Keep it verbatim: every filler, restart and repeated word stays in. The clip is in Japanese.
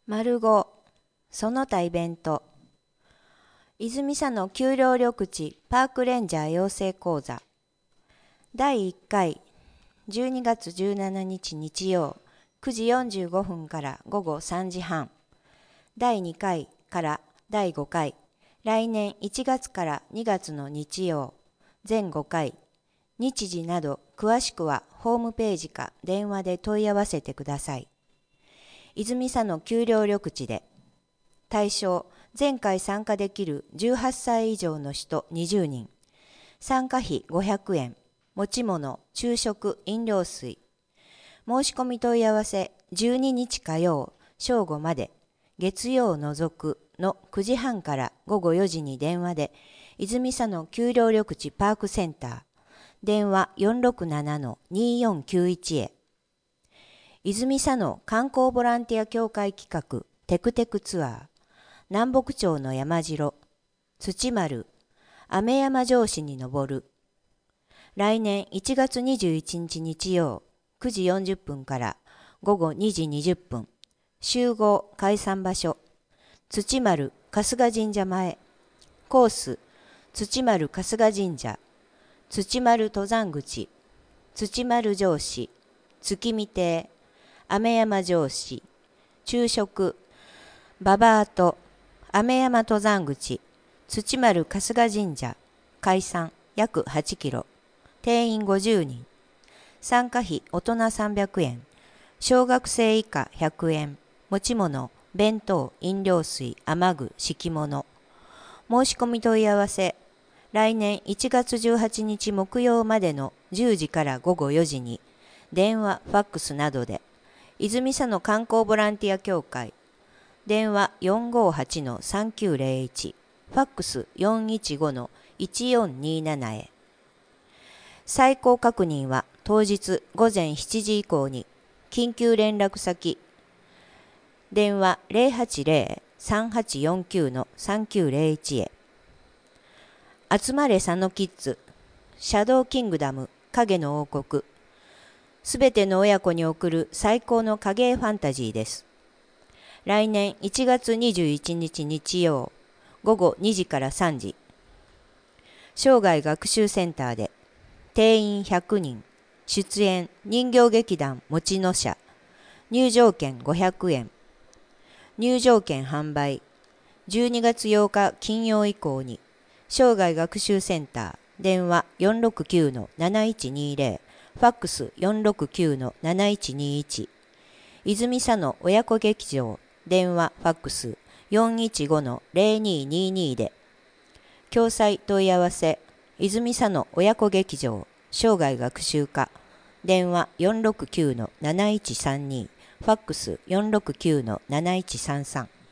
丸ご、その他イベント。泉佐野丘陵緑地パークレンジャー養成講座。だいいっかい、じゅうにがつじゅうしちにち日曜、くじよんじゅうごふんからごごさんじはん。だいにかいからだいごかい、来年いちがつからにがつの日曜、全ごかい。日時など詳しくはホームページか電話で問い合わせてください。泉佐野丘陵緑地で。対象、前回参加できるじゅうはっさい以上の人にじゅうにん。参加費ごひゃくえん。持ち物、昼食、飲料水。申し込み問い合わせじゅうににち火曜、正午まで。月曜除くのくじはんからごごよじに電話で、泉佐野丘陵緑地パークセンター。電話 よんろくななのによんきゅういち へ。泉佐野観光ボランティア協会企画テクテクツアー。南北町の山城、土丸、雨山城址に登る。来年いちがつにじゅういちにち日曜、くじよんじゅっぷんからごごにじにじゅっぷん。集合解散場所、土丸春日神社前。コース、土丸春日神社、土丸登山口、土丸城址、月見亭、雨山城址。昼食、ババアと雨山登山口、土丸春日神社。開山約はちキロ。定員ごじゅうにん。参加費大人さんびゃくえん。小学生以下ひゃくえん。持ち物、弁当、飲料水、雨具、敷物。申し込み問い合わせ。来年いちがつじゅうはちにち木曜までのじゅうじからごごよじに、電話、ファックスなどで。泉佐野観光ボランティア協会。電話 よんごはちのさんきゅうぜろいち、ファックス よんいちごのいちよんになな へ。最高確認は当日ごぜんしちじ以降に、緊急連絡先。電話 ゼロはちゼロ さんはちよんきゅうのさんきゅうぜろいち へ。集まれ佐野キッズ、シャドウキングダム、影の王国。すべての親子に送る最高の影絵ファンタジーです。来年いちがつにじゅういちにち日曜、ごごにじからさんじ。生涯学習センターで。定員ひゃくにん。出演人形劇団もちの社。入場券ごひゃくえん。入場券販売。じゅうにがつようか金曜以降に。生涯学習センター。電話 よんろくきゅうのなないちにぜろ。ファックス よんろくきゅうのなないちにいち。泉佐野親子劇場。電話、ファックス よんいちごのぜろににに で。詳細問い合わせ。泉佐野親子劇場。生涯学習科。電話 よんろくきゅうのなないちさんに。ファックス よんろくきゅうのなないちさんさん。